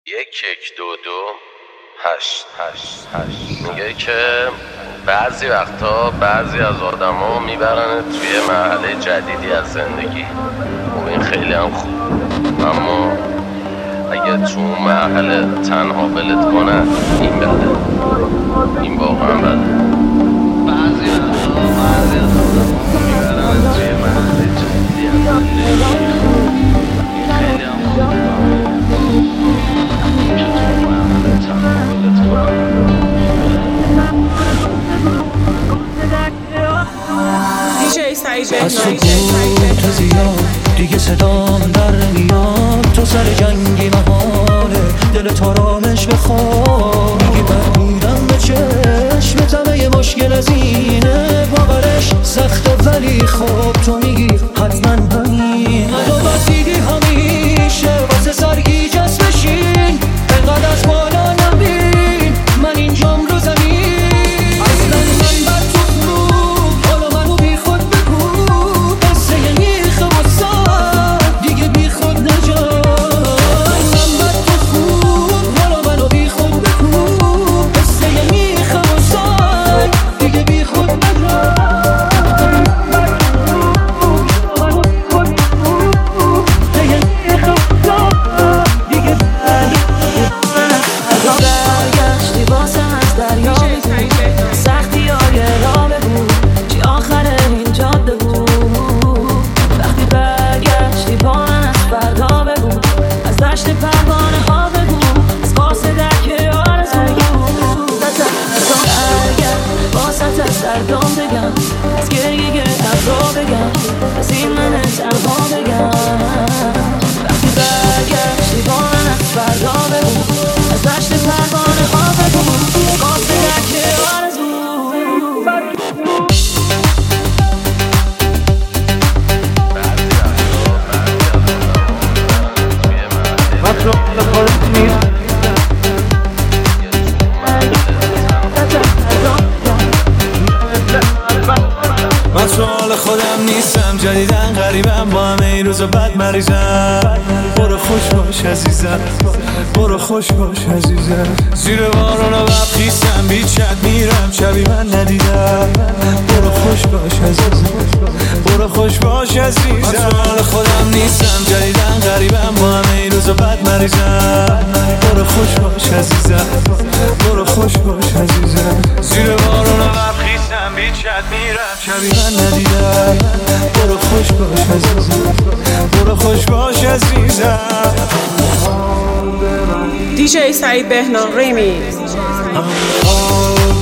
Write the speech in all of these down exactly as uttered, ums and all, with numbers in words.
یک یک دو دو هشت هشت هشت میگه که بعضی وقتا بعضی از آدم ها میبرن توی مرحله جدیدی از زندگی. خب این خیلی هم خوب، اما اگه تو مرحله تنها ولت کنن این بده، این واقعا بده. بعضی وقتا بعضی از آدم ها میبرن توی مرحله جدیدی از زندگی. این خیلی هم خوب، دیجی سعید از سکوت زیاد دیگه صدام در نمیاد، تو سر جنگی محاله دلت آرامش بخواد. میگی من میرم به چشم تمه مشکل از اینه، باورش سخته ولی خب تو میگی حتما همین. منو بسیدی همیشه واسه سرگی جست بشین، انقدر از بالا نبین من اینجام رو زمین. اصلا من بر تو خوب حالا منو بی خود بگو، قصه میخه و سر دیگه بی خود نجا. من بر تو خوب حالا منو بی خود بگو، قصه میخه و سر دیگه بی خود نجا. خودم نیستم جدیدن غریبم، با همه این روز بد مریضم. برو خوش باش عزیزم، برو خوش باش عزیزم. زیر بارون و بخیستم بیچت میرم شبی من ندیدم. برو خوش باش عزیزم، برو خوش باش عزیزم. من خودم نیستم جدیدن غریبم، با همه این روز بد مریضم. برو خوش باش عزیزم، برو خوش باش عزیزم. زیر بارون و بخیستم بیچت میرم شبی من ندیدم. برو خوش باش عزیزم، برو خوش باش عزیزم. دیجی سعید بهنام ریمیکس. آب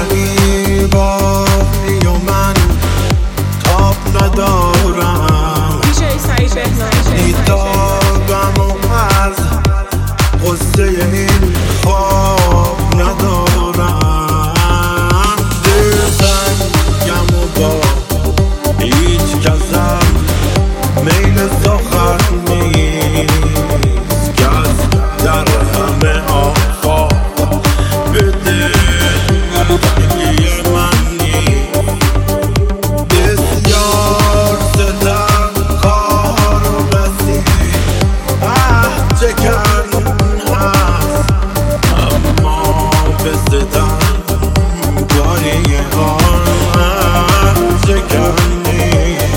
رقیبانی و من تاب ندارم، دیجی سعید بهنام دیدارم و از غصه این خواب ندارم. دلتنگم و با هیچ کسم میل سخن نیست، کس در همه آفا به دلگی من نیست. بسیار ستم کار و بسی عهد چکن هست، اما به ستم کاری آن عهد چکن نیست.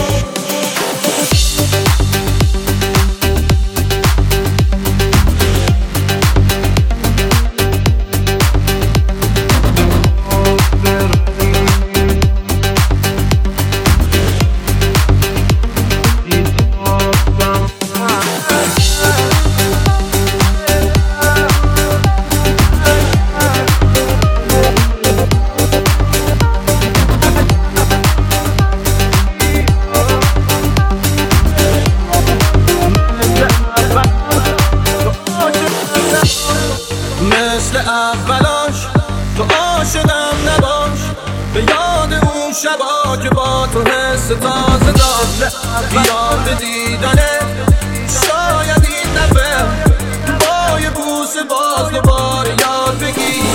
مثل اولاش تو عاشقم نباش، به یاد اون شبا که با تو حس تازه داشت. یاد دیدنه شاید این دفعه با یه بوسه باز دوباره یاد بگیرم.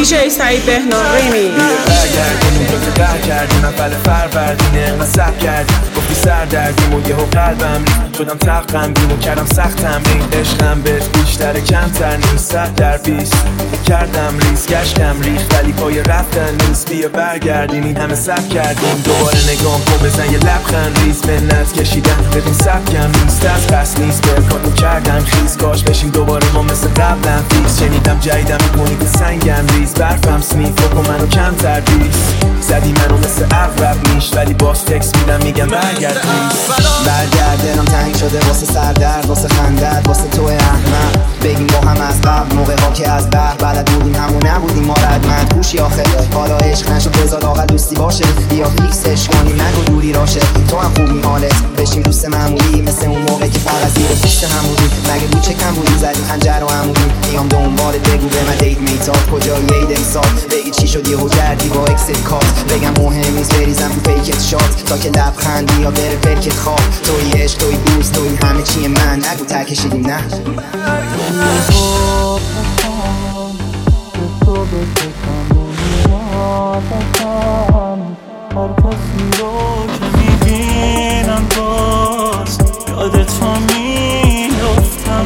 دیجی سعید بهنام ریمیکس. برگردیم تو که قهر کردیم اول فروردین انقدر سب کردیم گفتی سر دردیم و یهو قلبم ریخت شدم تق غمگین و کردم سخت تمرین عشقم بهت بیشتر کمتر نیست صد در بیست کردم ریز گشتم ریخت ولی پای رفتن نیست بیا برگردیم این همه سب کردیم دوباره نگام کن بزن یه لبخند ریز منت کشیدم ببین سبکم نیست از قصد نیست برکاتو کردم خیز کاش بشیم دوباره ما مثل قبلم فیکس شنیدم جایدم میکنی که سنگم ریز برفم سمیت بکن منو کمتر بیس زدی منو مثل اغرب میش ولی باز تکس میدم میگم برگرد نیست برگرد دلم تنگ شده واسه سردرد واسه خندت واسه تو احمق بگیم با هم از قبل موقع ها که از بر بلد بودیم همون نبودیم ما ردمند گوشی آخه حالا عشق نشد بذار آقا دوستی باشه بیا فیکسش کنیم نگو دوری راشه تو هم خوبی حالت بشیم دوست معمولی مثل اون موقع که فقط زیر پوست هم بودیم مگه بود چه کم بودیم زدیم خنجر و عمودیم میام دنبالت بگو به من دیت میتاد کجایی عید امسال بگی چی شد یهو کردی با اکست کات بگم مهم نیست بریزم تو پیکت شات تا که لبخندی یا بره پرکت خواب توی عشق توی دوست توی همه چی من نگو ته کشیدیم نه هر کسی رو که میبینم باز یاد تو میفتم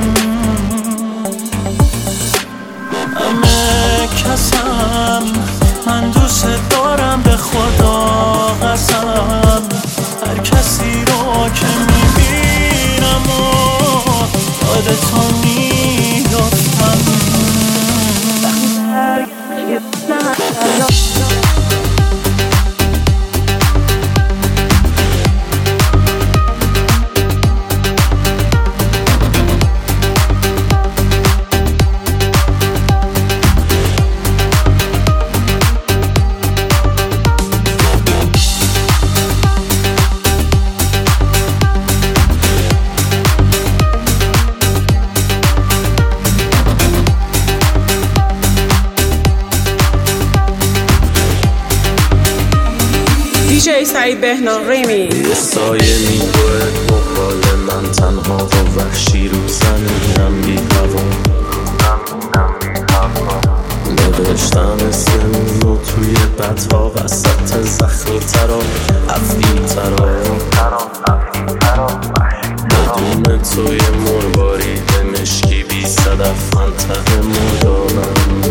همه کسم من دوست دارم به خدا قسم هر کسی رو که میبینم یاد تو میفتم دیجی سعید بهنام ریمیکس. یه سایه میگوه دنبال من تنها و وحشی رو زمینم بی هوا نوشتم اسمونو توی بدها وسط زخمی ترا افعی ترا بدون توی مربارید مشکی بی صدف منطقه مردامم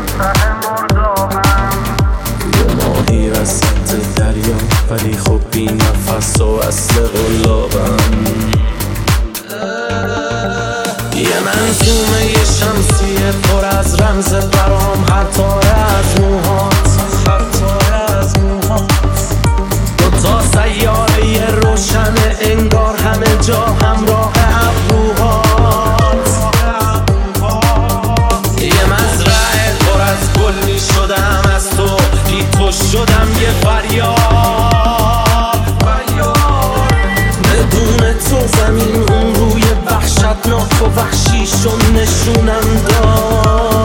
یه ماهی وسط دریا ولی خب بی نفس و اصل قلابم یه منظومه یه شمسیه پر از رمز برام هر تاره از موهات هر تاره از موهات دوتا سیاره یه روشن انگار همه جا همراه ابروهات یه مزرعه پر از گل می شدم از تو بی تو شدم یه فریاد بدون تو زمین اون روی وحشتناک و وحشیشون نشونم داد